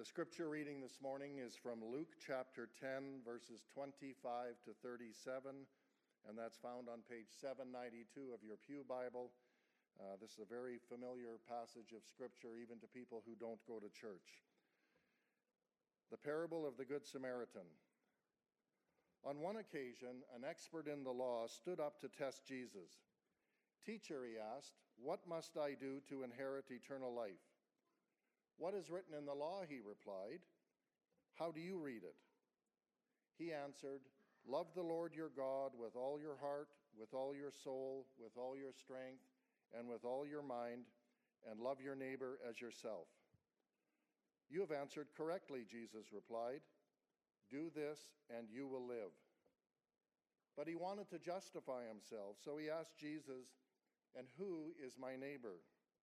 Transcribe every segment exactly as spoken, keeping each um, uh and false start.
The scripture reading this morning is from Luke chapter ten, verses twenty-five to thirty-seven, and that's found on page seven ninety-two of your Pew Bible. Uh, this is a very familiar passage of scripture, even to people who don't go to church. The parable of the Good Samaritan. On one occasion, an expert in the law stood up to test Jesus. "Teacher," he asked, "what must I do to inherit eternal life?" "What is written in the law?" he replied. "How do you read it?" He answered, "Love the Lord your God with all your heart, with all your soul, with all your strength, and with all your mind, and love your neighbor as yourself." "You have answered correctly," Jesus replied. "Do this, and you will live." But he wanted to justify himself, so he asked Jesus, "And who is my neighbor?"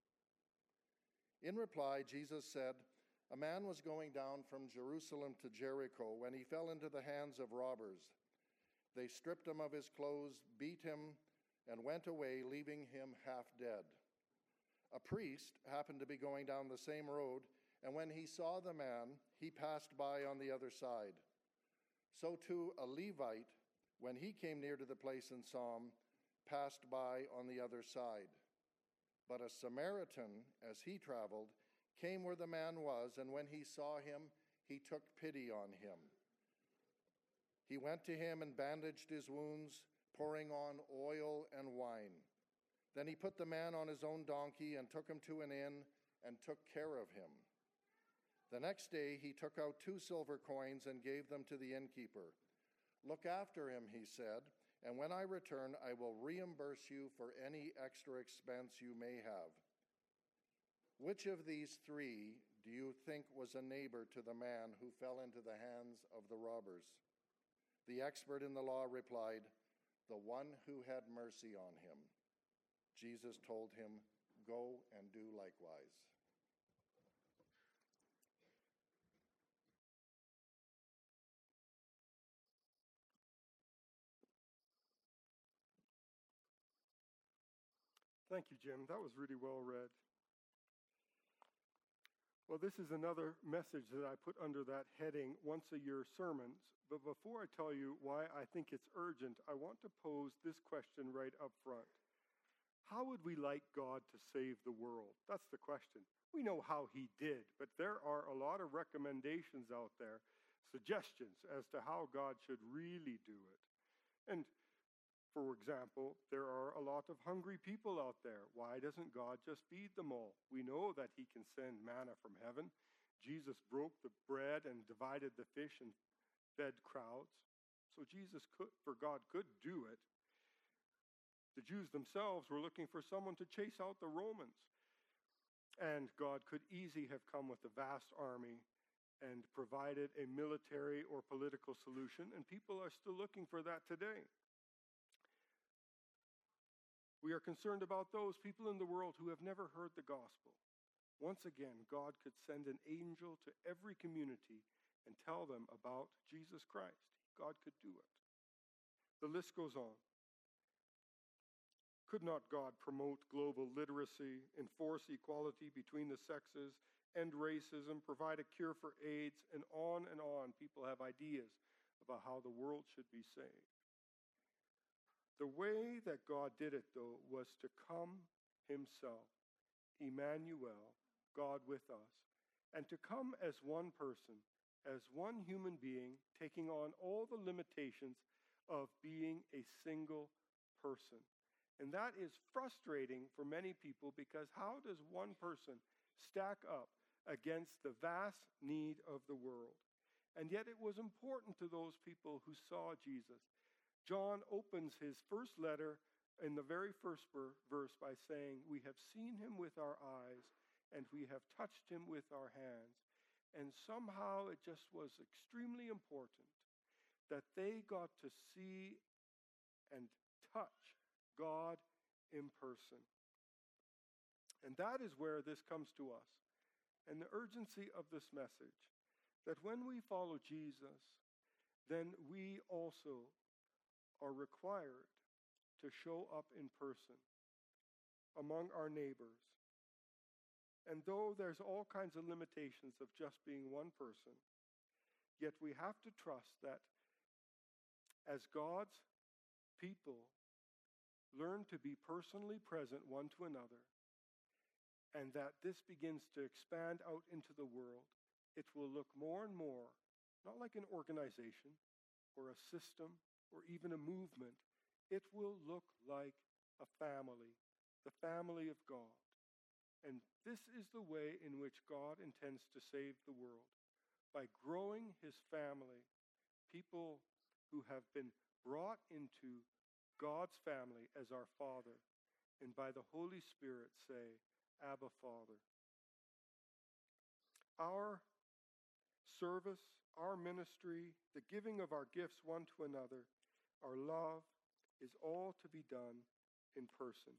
In reply, Jesus said, "A man was going down from Jerusalem to Jericho when he fell into the hands of robbers. They stripped him of his clothes, beat him, and went away, leaving him half dead. A priest happened to be going down the same road, and when he saw the man, he passed by on the other side. So too a Levite, when he came near to the place and saw him, passed by on the other side. But a Samaritan, as he traveled, came where the man was, and when he saw him, he took pity on him. He went to him and bandaged his wounds, pouring on oil and wine. Then he put the man on his own donkey and took him to an inn and took care of him. The next day he took out two silver coins and gave them to the innkeeper. 'Look after him,' he said, 'and when I return, I will reimburse you for any extra expense you may have.' Which of these three do you think was a neighbor to the man who fell into the hands of the robbers?" The expert in the law replied, "The one who had mercy on him." Jesus told him, "Go and do likewise." Thank you, Jim. That was really well read. Well, this is another message that I put under that heading, Once a Year Sermons. But before I tell you why I think it's urgent, I want to pose this question right up front. How would we like God to save the world? That's the question. We know how he did, but there are a lot of recommendations out there, suggestions as to how God should really do it. And for example, there are a lot of hungry people out there. Why doesn't God just feed them all? We know that he can send manna from heaven. Jesus broke the bread and divided the fish and fed crowds. So Jesus could, for God could do it. The Jews themselves were looking for someone to chase out the Romans. And God could easily have come with a vast army and provided a military or political solution, and people are still looking for that today. We are concerned about those people in the world who have never heard the gospel. Once again, God could send an angel to every community and tell them about Jesus Christ. God could do it. The list goes on. Could not God promote global literacy, enforce equality between the sexes, end racism, provide a cure for AIDS, and on and on? People have ideas about how the world should be saved. The way that God did it, though, was to come himself, Emmanuel, God with us, and to come as one person, as one human being, taking on all the limitations of being a single person. And that is frustrating for many people, because how does one person stack up against the vast need of the world? And yet it was important to those people who saw Jesus. John opens his first letter in the very first verse by saying, "We have seen him with our eyes, and we have touched him with our hands." And somehow it just was extremely important that they got to see and touch God in person. And that is where this comes to us, and the urgency of this message, that when we follow Jesus, then we also are required to show up in person among our neighbors And though there's all kinds of limitations of just being one person, yet we have to trust that as God's people learn to be personally present one to another, and that this begins to expand out into the world, it will look more and more, not like an organization or a system or even a movement. It will look like a family, the family of God. And this is the way in which God intends to save the world, by growing his family, people who have been brought into God's family as our Father, and by the Holy Spirit say, Abba, Father. Our service, our ministry, the giving of our gifts one to another, our love, is all to be done in person.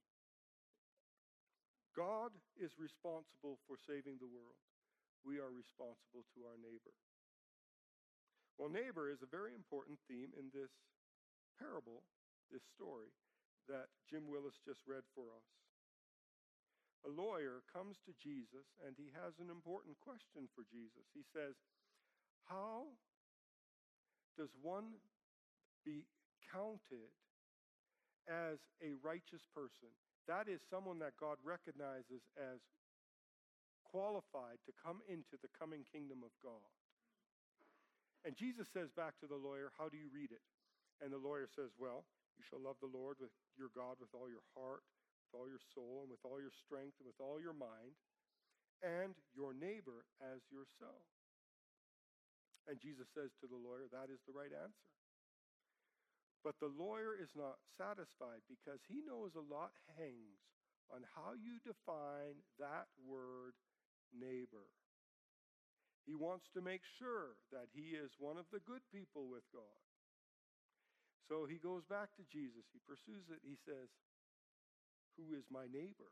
God is responsible for saving the world. We are responsible to our neighbor. Well, neighbor is a very important theme in this parable, this story that Jim Willis just read for us. A lawyer comes to Jesus and he has an important question for Jesus. He says, how does one be counted as a righteous person? That is someone that God recognizes as qualified to come into the coming kingdom of God. And Jesus says back to the lawyer, how do you read it? And the lawyer says, well, you shall love the Lord with your God with all your heart, with all your soul, and with all your strength, and with all your mind, and your neighbor as yourself. And Jesus says to the lawyer, that is the right answer. But the lawyer is not satisfied because he knows a lot hangs on how you define that word neighbor. He wants to make sure that he is one of the good people with God. So he goes back to Jesus. He pursues it. He says, who is my neighbor?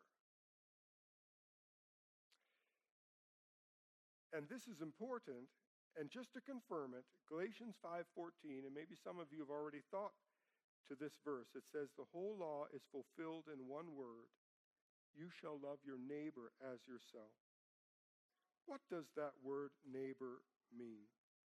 And this is important. And just to confirm it, Galatians five fourteen, and maybe some of you have already thought to this verse, it says, the whole law is fulfilled in one word, you shall love your neighbor as yourself. What does that word neighbor mean?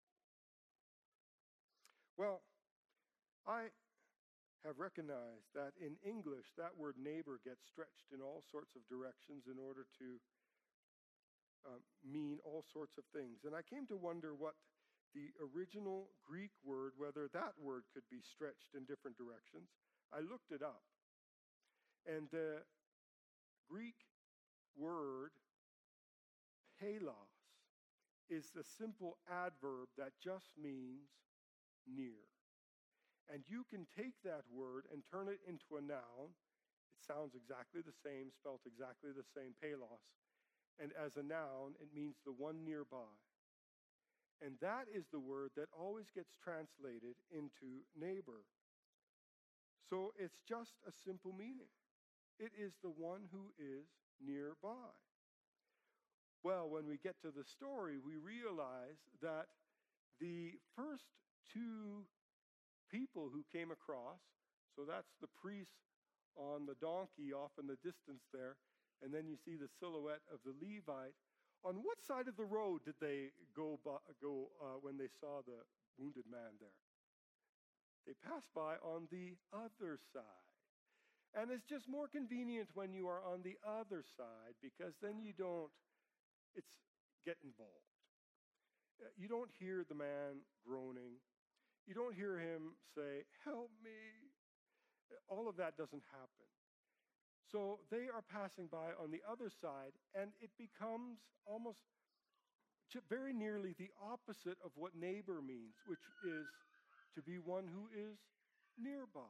Well, I have recognized that in English, that word neighbor gets stretched in all sorts of directions in order to uh, mean all sorts of things. And I came to wonder what the original Greek word, whether that word could be stretched in different directions. I looked it up. And the Greek word Pelos is the simple adverb that just means near. And you can take that word and turn it into a noun. It sounds exactly the same, spelt exactly the same, Pelos. And as a noun, it means the one nearby. And that is the word that always gets translated into neighbor. So it's just a simple meaning. It is the one who is nearby. Well, when we get to the story, we realize that the first two people who came across, so that's the priest on the donkey off in the distance there, and then you see the silhouette of the Levite. On what side of the road did they go, by, go uh, when they saw the wounded man there? They passed by on the other side. And it's just more convenient when you are on the other side, because then you don't, it's get involved. You don't hear the man groaning. You don't hear him say, help me. All of that doesn't happen. So they are passing by on the other side, and it becomes almost very nearly the opposite of what neighbor means, which is to be one who is nearby.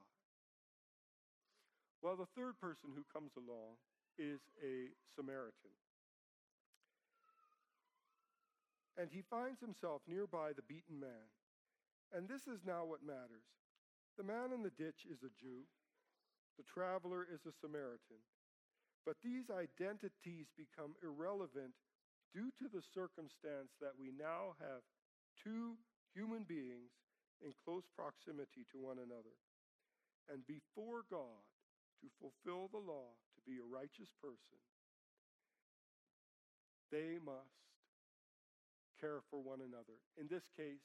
Well, the third person who comes along is a Samaritan. And he finds himself nearby the beaten man. And this is now what matters. The man in the ditch is a Jew. The traveler is a Samaritan. But these identities become irrelevant due to the circumstance that we now have two human beings in close proximity to one another. And before God, to fulfill the law, to be a righteous person, They must care for one another. In this case,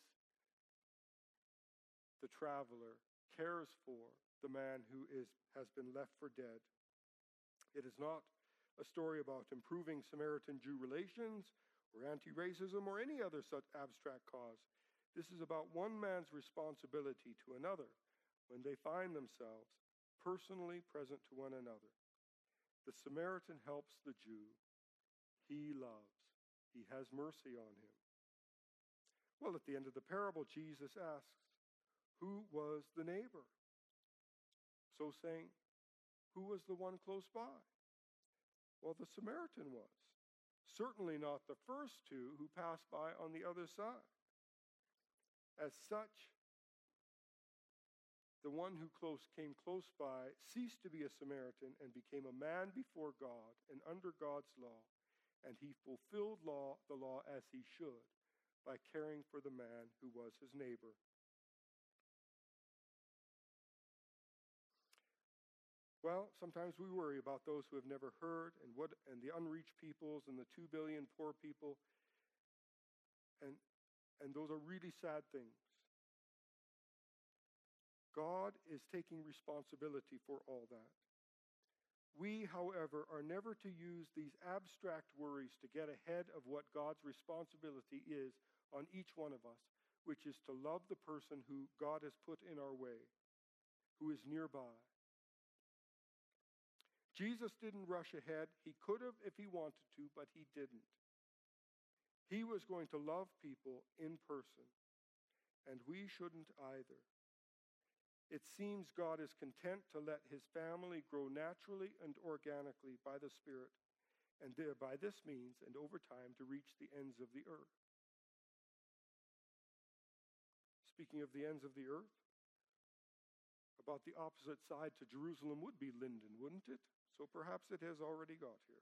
the traveler cares for the man who is, has been left for dead. It is not a story about improving Samaritan-Jew relations or anti-racism or any other such abstract cause. This is about one man's responsibility to another when they find themselves personally present to one another. The Samaritan helps the Jew. He loves. He has mercy on him. Well, at the end of the parable, Jesus asks, who was the neighbor? So saying, who was the one close by? Well, the Samaritan was. Certainly not the first two who passed by on the other side. As such, the one who close came close by ceased to be a Samaritan and became a man before God and under God's law, and he fulfilled law, the law as he should by caring for the man who was his neighbor. Well, sometimes we worry about those who have never heard and what and the unreached peoples and the two billion poor people. And, and those are really sad things. God is taking responsibility for all that. We, however, are never to use these abstract worries to get ahead of what God's responsibility is on each one of us, which is to love the person who God has put in our way, who is nearby. Jesus didn't rush ahead. He could have if he wanted to, but he didn't. He was going to love people in person, and we shouldn't either. It seems God is content to let his family grow naturally and organically by the Spirit, and there, by this means and over time to reach the ends of the earth. Speaking of the ends of the earth, about the opposite side to Jerusalem would be Linden, wouldn't it? So perhaps it has already got here.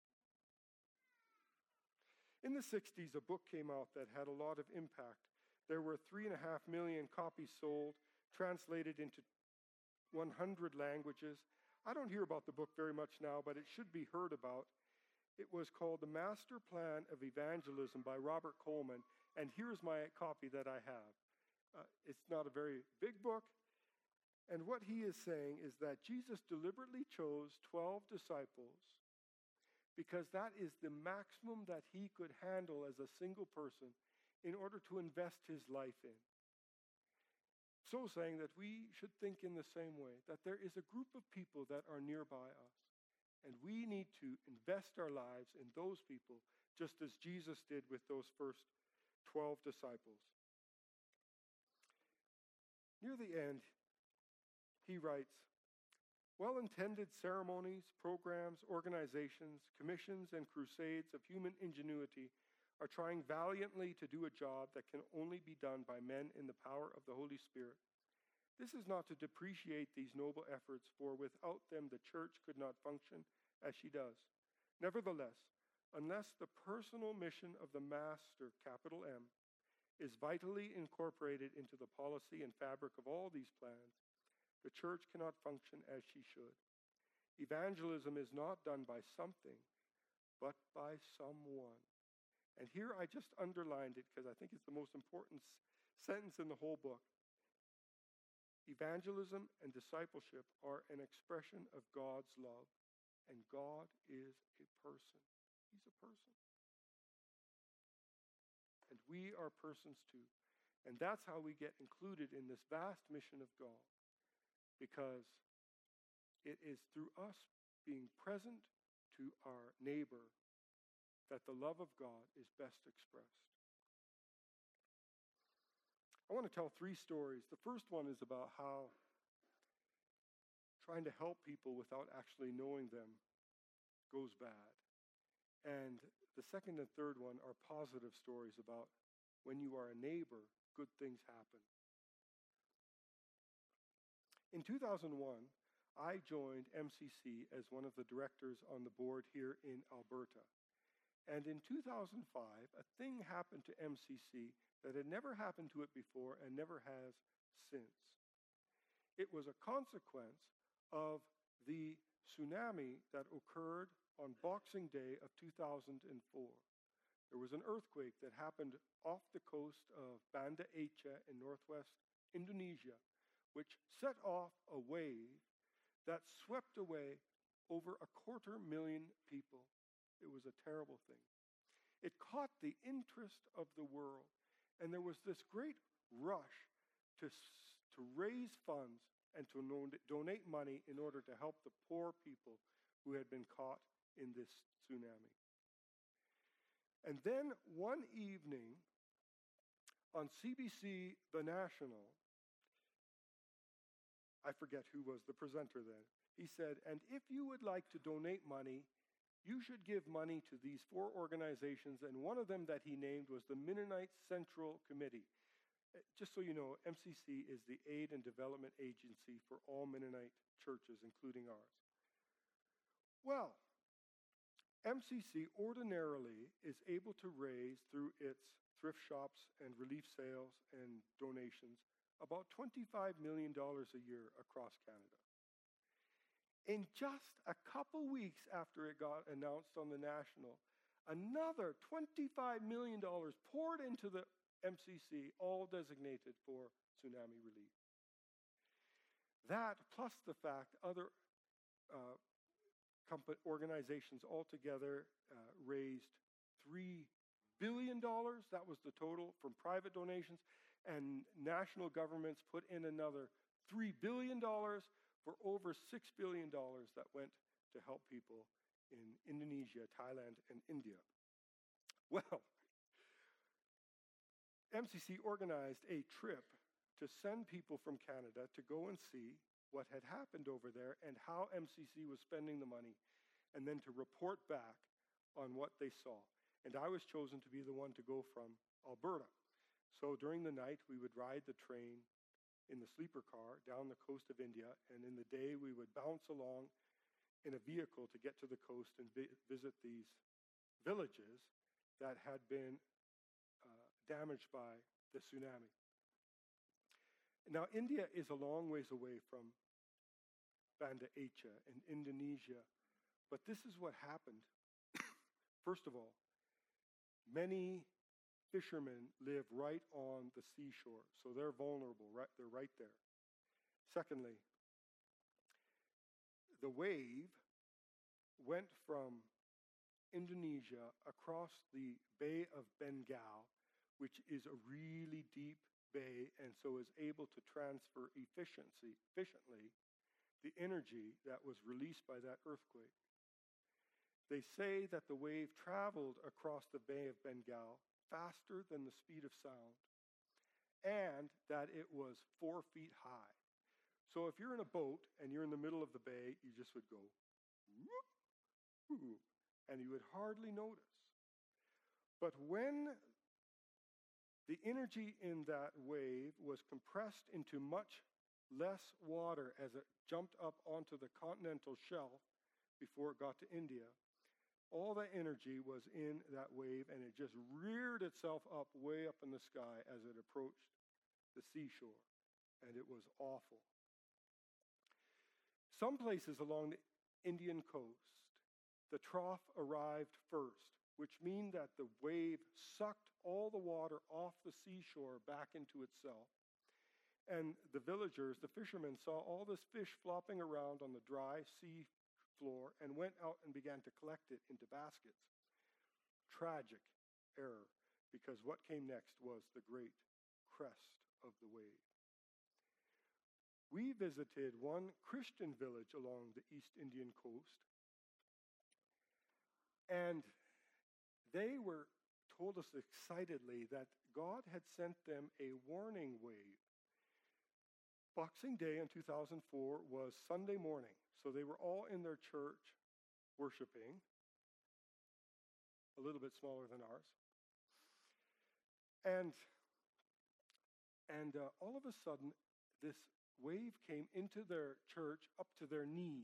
In the sixties, a book came out that had a lot of impact. There were three and a half million copies sold, translated into one hundred languages. I don't hear about the book very much now, but it should be heard about. It was called The Master Plan of Evangelism by Robert Coleman, and here's my copy that I have. Uh, it's not a very big book, and what he is saying is that Jesus deliberately chose twelve disciples because that is the maximum that he could handle as a single person in order to invest his life in. So saying that we should think in the same way, that there is a group of people that are nearby us, and we need to invest our lives in those people, just as Jesus did with those first twelve disciples. Near the end, he writes, well-intended ceremonies, programs, organizations, commissions, and crusades of human ingenuity are trying valiantly to do a job that can only be done by men in the power of the Holy Spirit. This is not to depreciate these noble efforts, for without them the church could not function as she does. Nevertheless, unless the personal mission of the Master, capital M, is vitally incorporated into the policy and fabric of all these plans, the church cannot function as she should. Evangelism is not done by something, but by someone. And here I just underlined it because I think it's the most important sentence in the whole book. Evangelism and discipleship are an expression of God's love, and God is a person. He's a person. And we are persons too. And that's how we get included in this vast mission of God, because it is through us being present to our neighbor that the love of God is best expressed. I want to tell three stories. The first one is about how trying to help people without actually knowing them goes bad. And the second and third one are positive stories about when you are a neighbor, good things happen. In two thousand one, I joined M C C as one of the directors on the board here in Alberta. And in two thousand five, a thing happened to M C C that had never happened to it before and never has since. It was a consequence of the tsunami that occurred on Boxing Day of two thousand four. There was an earthquake that happened off the coast of Banda Aceh in northwest Indonesia, which set off a wave that swept away over a quarter million people. It was a terrible thing. It caught the interest of the world, and there was this great rush to, to raise funds and to donate money in order to help the poor people who had been caught in this tsunami. And then one evening on C B C The National, I forget who was the presenter then, he said, and if you would like to donate money, you should give money to these four organizations, and one of them that he named was the Mennonite Central Committee. Just so you know, M C C is the aid and development agency for all Mennonite churches, including ours. Well, M C C ordinarily is able to raise through its thrift shops and relief sales and donations about twenty-five million dollars a year across Canada. In just a couple weeks after it got announced on the National, another twenty-five million dollars poured into the M C C, all designated for tsunami relief. That, plus the fact other uh, company, organizations altogether uh, raised three billion dollars, that was the total, from private donations, and national governments put in another three billion dollars for over six billion dollars that went to help people in Indonesia, Thailand, and India. Well, M C C organized a trip to send people from Canada to go and see what had happened over there and how M C C was spending the money, and then to report back on what they saw. And I was chosen to be the one to go from Alberta. So during the night, we would ride the train in the sleeper car down the coast of India, and in the day we would bounce along in a vehicle to get to the coast and vi- visit these villages that had been uh, damaged by the tsunami. Now, India is a long ways away from Banda Aceh in Indonesia, but this is what happened. First of all, many fishermen live right on the seashore, so they're vulnerable, right? They're right there. Secondly, the wave went from Indonesia across the Bay of Bengal, which is a really deep bay, and so is able to transfer efficiency, efficiently the energy that was released by that earthquake. They say that the wave traveled across the Bay of Bengal faster than the speed of sound, and that it was four feet high. So if you're in a boat and you're in the middle of the bay, you just would go, whoop, whoop, and you would hardly notice. But when the energy in that wave was compressed into much less water as it jumped up onto the continental shelf before it got to India, all that energy was in that wave, and it just reared itself up way up in the sky as it approached the seashore, and it was awful. Some places along the Indian coast, the trough arrived first, which means that the wave sucked all the water off the seashore back into itself. And the villagers, the fishermen, saw all this fish flopping around on the dry sea floor and went out and began to collect it into baskets. Tragic error, because what came next was the great crest of the wave. We visited one Christian village along the East Indian coast, and they were told us excitedly that God had sent them a warning wave. Boxing Day in two thousand four was Sunday morning, so they were all in their church worshiping, a little bit smaller than ours. And, and uh, all of a sudden, this wave came into their church up to their knees.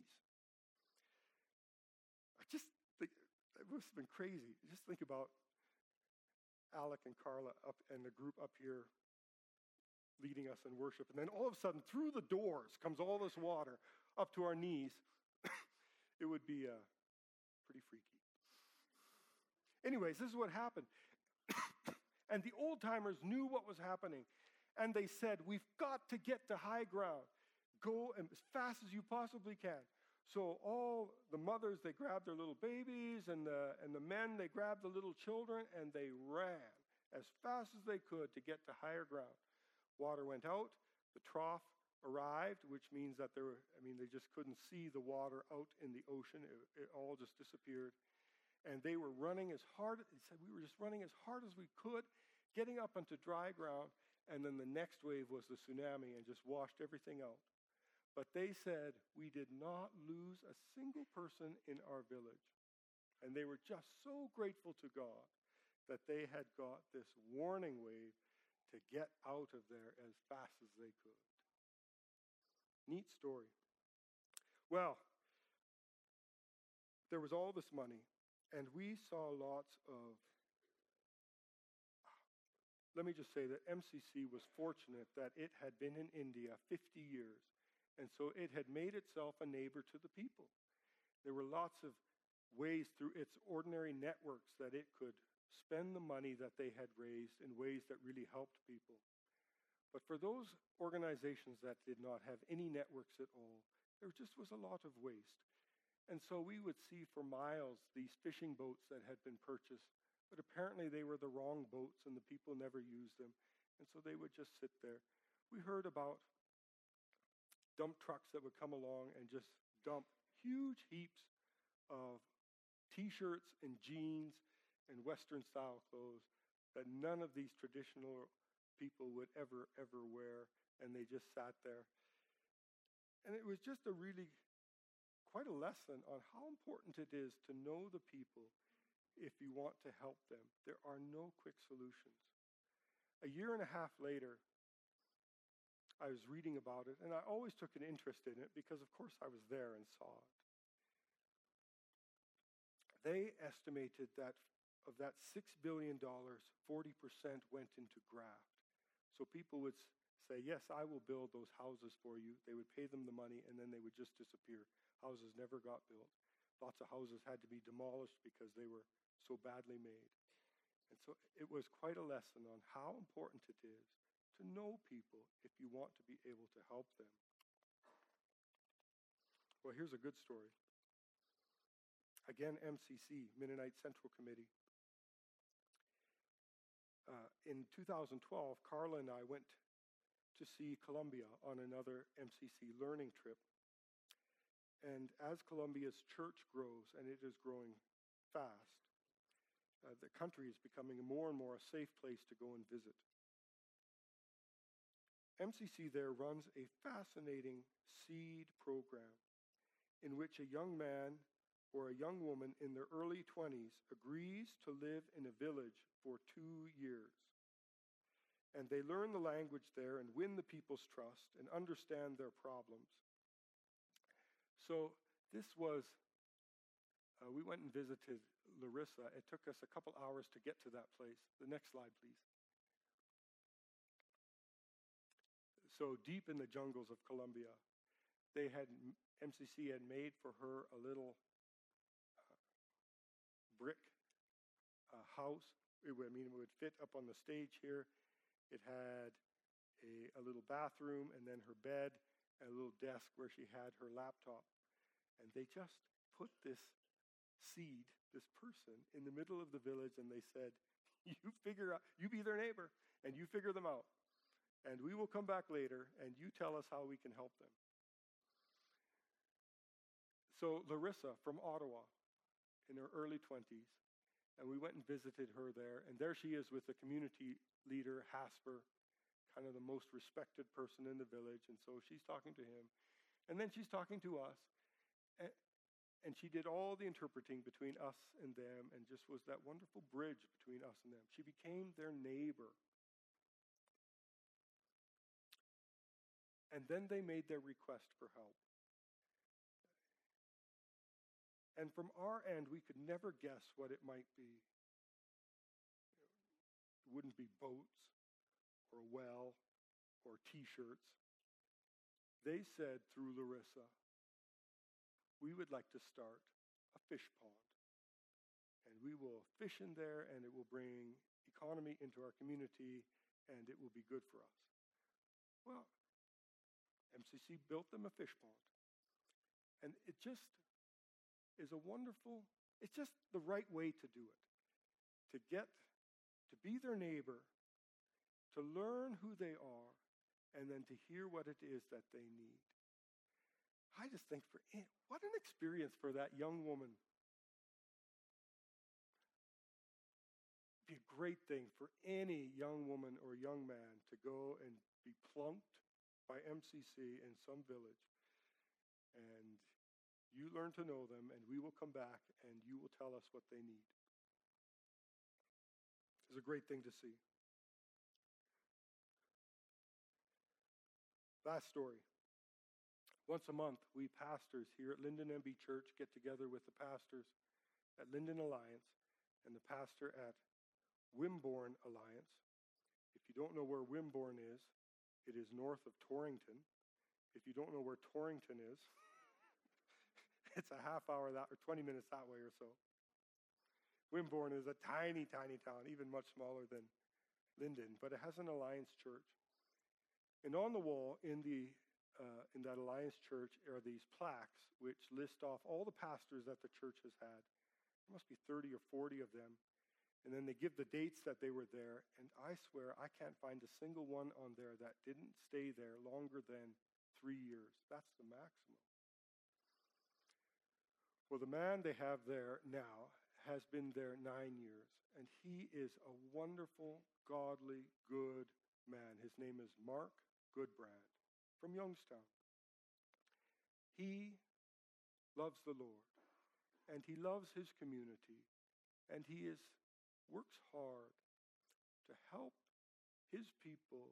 I just think, it must have been crazy. Just think about Alec and Carla up and the group up here leading us in worship. And then all of a sudden, through the doors comes all this water up to our knees. It would be uh, pretty freaky. Anyways, this is what happened. And the old-timers knew what was happening. And they said, we've got to get to high ground. Go as fast as you possibly can. So all the mothers, they grabbed their little babies, and the, and the men, they grabbed the little children, and they ran as fast as they could to get to higher ground. Water went out. The trough arrived, which means that there were, I mean, they just couldn't see the water out in the ocean. It, it all just disappeared. And they were running as hard, he said, we were just running as hard as we could, getting up onto dry ground, and then the next wave was the tsunami and just washed everything out. But they said, we did not lose a single person in our village. And they were just so grateful to God that they had got this warning wave to get out of there as fast as they could. Neat story. Well, there was all this money, and we saw lots of, let me just say that M C C was fortunate that it had been in India fifty years, and so it had made itself a neighbor to the people. There were lots of ways through its ordinary networks that it could spend the money that they had raised in ways that really helped people. But for those organizations that did not have any networks at all, there just was a lot of waste. And so we would see for miles these fishing boats that had been purchased, but apparently they were the wrong boats and the people never used them. And so they would just sit there. We heard about dump trucks that would come along and just dump huge heaps of t-shirts and jeans and Western style clothes that none of these traditional people would ever, ever wear, and they just sat there. And it was just a really, quite a lesson on how important it is to know the people if you want to help them. There are no quick solutions. A year and a half later, I was reading about it, and I always took an interest in it because, of course, I was there and saw it. They estimated that of that six billion dollars, forty percent went into graft. So people would say, yes, I will build those houses for you. They would pay them the money, and then they would just disappear. Houses never got built. Lots of houses had to be demolished because they were so badly made. And so it was quite a lesson on how important it is to know people if you want to be able to help them. Well, here's a good story. Again, M C C, Mennonite Central Committee. Uh, in two thousand twelve, Carla and I went to see Colombia on another M C C learning trip. And as Colombia's church grows, and it is growing fast, uh, the country is becoming more and more a safe place to go and visit. M C C there runs a fascinating seed program in which a young man or a young woman in their early twenties agrees to live in a village for two years. And they learn the language there and win the people's trust and understand their problems. So this was, uh, we went and visited Larissa. It took us a couple hours to get to that place. The next slide, please. So deep in the jungles of Colombia, they had, M C C had made for her a little uh, brick uh, house. It would, I mean, it would fit up on the stage here. It had a, a little bathroom and then her bed and a little desk where she had her laptop. And they just put this seed, this person, in the middle of the village, and they said, you figure out, you be their neighbor, and you figure them out. And we will come back later, and you tell us how we can help them. So Larissa from Ottawa, in her early twenties, and we went and visited her there, and there she is with the community leader, Hasper, kind of the most respected person in the village, and so she's talking to him. And then she's talking to us, and, and she did all the interpreting between us and them, and just was that wonderful bridge between us and them. She became their neighbor. And then they made their request for help. And from our end, we could never guess what it might be. It wouldn't be boats or a well or t-shirts. They said through Larissa, we would like to start a fish pond. And we will fish in there, and it will bring economy into our community, and it will be good for us. Well, M C C built them a fish pond. And it just is a wonderful, it's just the right way to do it. To get, to be their neighbor, to learn who they are, and then to hear what it is that they need. I just think, for what an experience for that young woman. It'd be a great thing for any young woman or young man to go and be plunked by M C C in some village. And you learn to know them, and we will come back, and you will tell us what they need. It's a great thing to see. Last story. Once a month, we pastors here at Linden M B Church get together with the pastors at Linden Alliance and the pastor at Wimborne Alliance. If you don't know where Wimborne is, it is north of Torrington. If you don't know where Torrington is, it's a half hour that, or twenty minutes that way or so. Wimborne is a tiny, tiny town, even much smaller than Linden, but it has an Alliance church. And on the wall in the uh, in that Alliance church are these plaques which list off all the pastors that the church has had. There must be thirty or forty of them. And then they give the dates that they were there. And I swear I can't find a single one on there that didn't stay there longer than three years. That's the maximum. Well, the man they have there now has been there nine years. And he is a wonderful, godly, good man. His name is Mark Goodbrand from Youngstown. He loves the Lord, and he loves his community, and he is works hard to help his people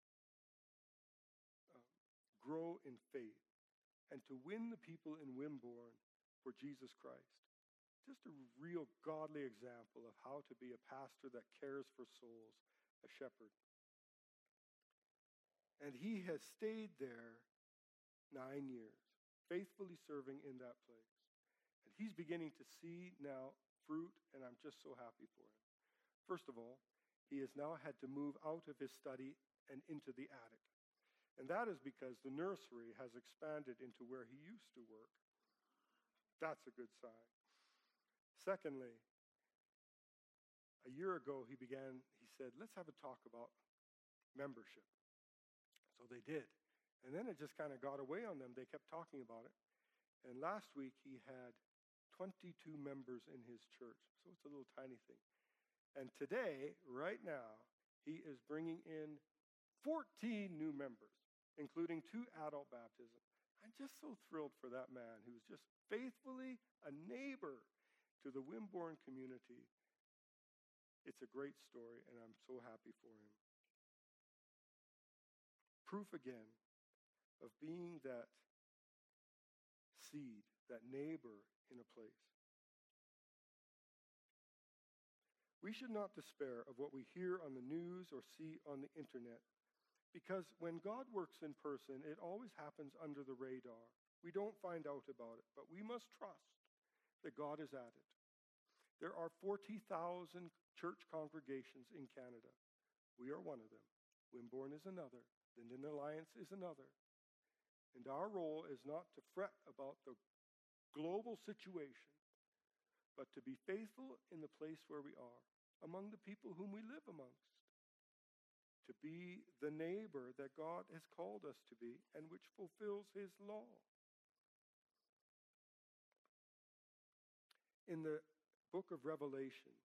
um, grow in faith and to win the people in Wimborne for Jesus Christ. Just a real godly example of how to be a pastor that cares for souls, a shepherd. And he has stayed there nine years, faithfully serving in that place. And he's beginning to see now fruit, and I'm just so happy for him. First of all, he has now had to move out of his study and into the attic. And that is because the nursery has expanded into where he used to work. That's a good sign. Secondly, a year ago he began, he said, let's have a talk about membership. So they did. And then it just kind of got away on them. They kept talking about it. And last week he had twenty-two members in his church. So it's a little tiny thing. And today, right now, he is bringing in fourteen new members, including two adult baptisms. I'm just so thrilled for that man who's just faithfully a neighbor to the Wimborne community. It's a great story, and I'm so happy for him. Proof again of being that seed, that neighbor in a place. We should not despair of what we hear on the news or see on the internet, because when God works in person, it always happens under the radar. We don't find out about it, but we must trust that God is at it. There are forty thousand church congregations in Canada. We are one of them. Wimborne is another. Linden Alliance is another. And our role is not to fret about the global situation, but to be faithful in the place where we are, among the people whom we live amongst. To be the neighbor that God has called us to be and which fulfills his law. In the book of Revelations,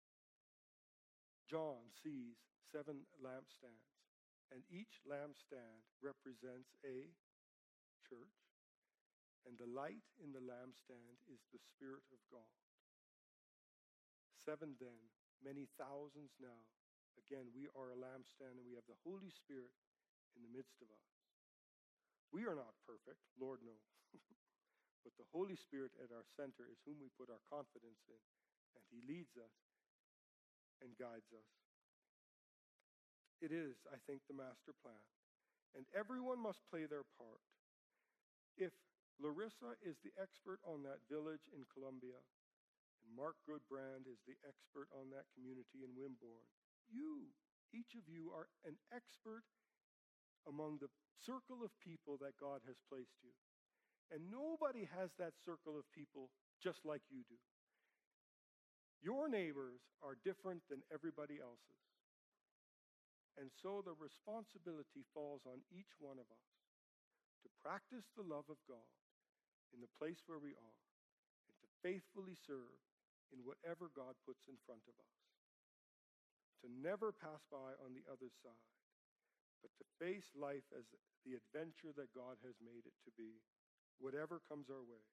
John sees seven lampstands. And each lampstand represents a church, and the light in the lampstand is the Spirit of God. Seven then, many thousands now. Again, we are a lampstand, and we have the Holy Spirit in the midst of us. We are not perfect, Lord, no. But the Holy Spirit at our center is whom we put our confidence in, and he leads us and guides us. It is, I think, the master plan. And everyone must play their part. If Larissa is the expert on that village in Colombia. And Mark Goodbrand is the expert on that community in Wimborne. You, each of you, are an expert among the circle of people that God has placed you. And nobody has that circle of people just like you do. Your neighbors are different than everybody else's. And so the responsibility falls on each one of us to practice the love of God in the place where we are and to faithfully serve in whatever God puts in front of us. To never pass by on the other side, but to face life as the adventure that God has made it to be, whatever comes our way.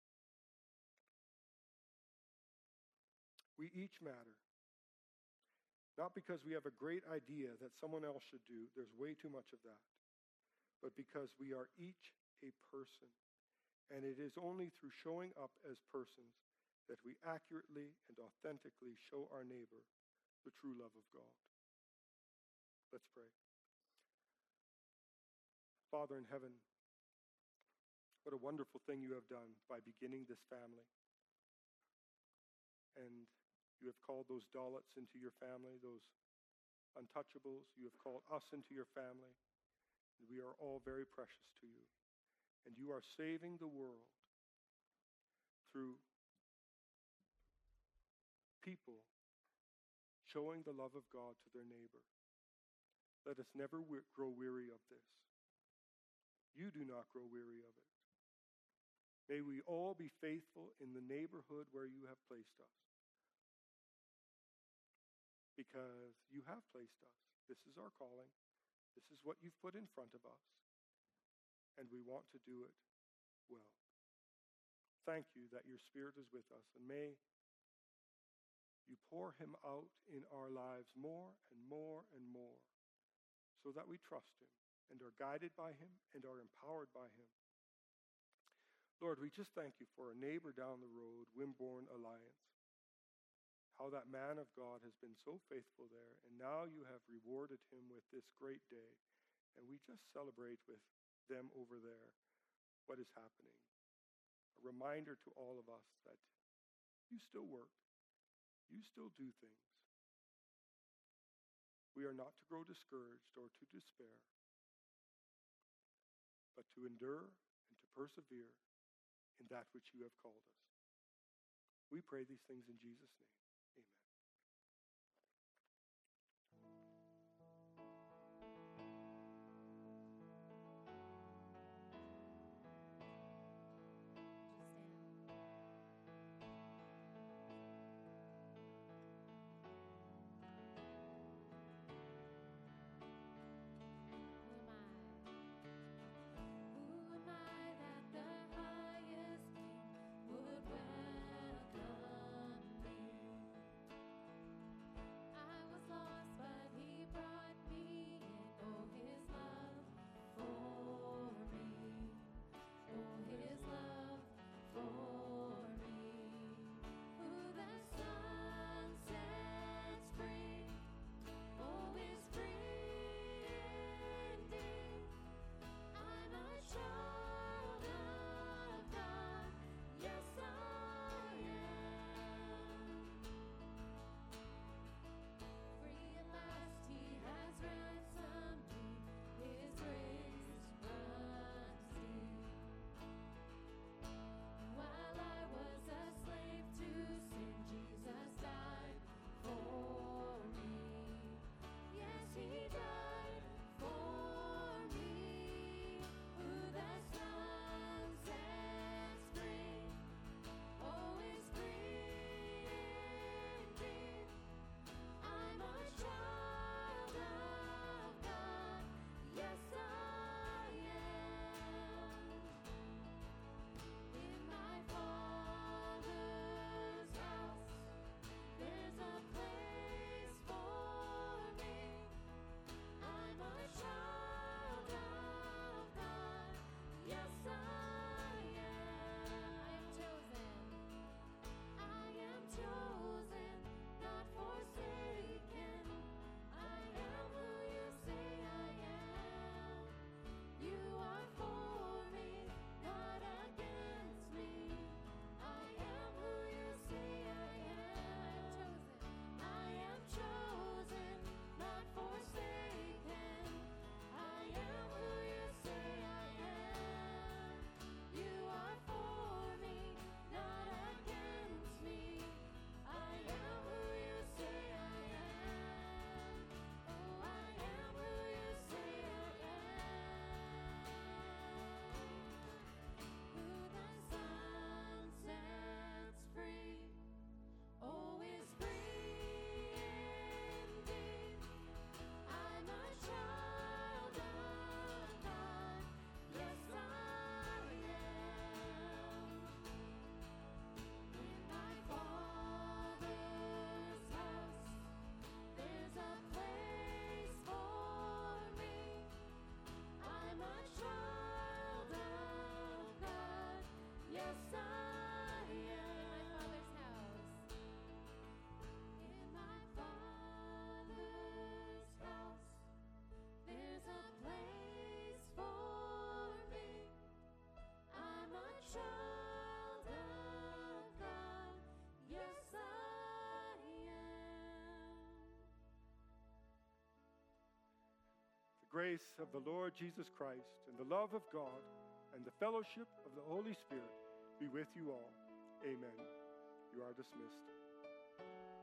We each matter. Not because we have a great idea that someone else should do, there's way too much of that, but because we are each a person. And it is only through showing up as persons that we accurately and authentically show our neighbor the true love of God. Let's pray. Father in heaven, what a wonderful thing you have done by beginning this family. And you have called those Dalits into your family, those untouchables. You have called us into your family. And we are all very precious to you. And you are saving the world through people showing the love of God to their neighbor. Let us never we- grow weary of this. You do not grow weary of it. May we all be faithful in the neighborhood where you have placed us. Because you have placed us. This is our calling. This is what you've put in front of us. And we want to do it well. Thank you that your Spirit is with us. And may you pour him out in our lives more and more and more so that we trust him and are guided by him and are empowered by him. Lord, we just thank you for a neighbor down the road, Wimborne Alliance. How that man of God has been so faithful there, and now you have rewarded him with this great day. And we just celebrate with them over there what is happening. A reminder to all of us that you still work. You still do things. We are not to grow discouraged or to despair, but to endure and to persevere in that which you have called us. We pray these things in Jesus' name. Would welcome me. grace of the Lord Jesus Christ and the love of God and the fellowship of the Holy Spirit be with you all. Amen. You are dismissed.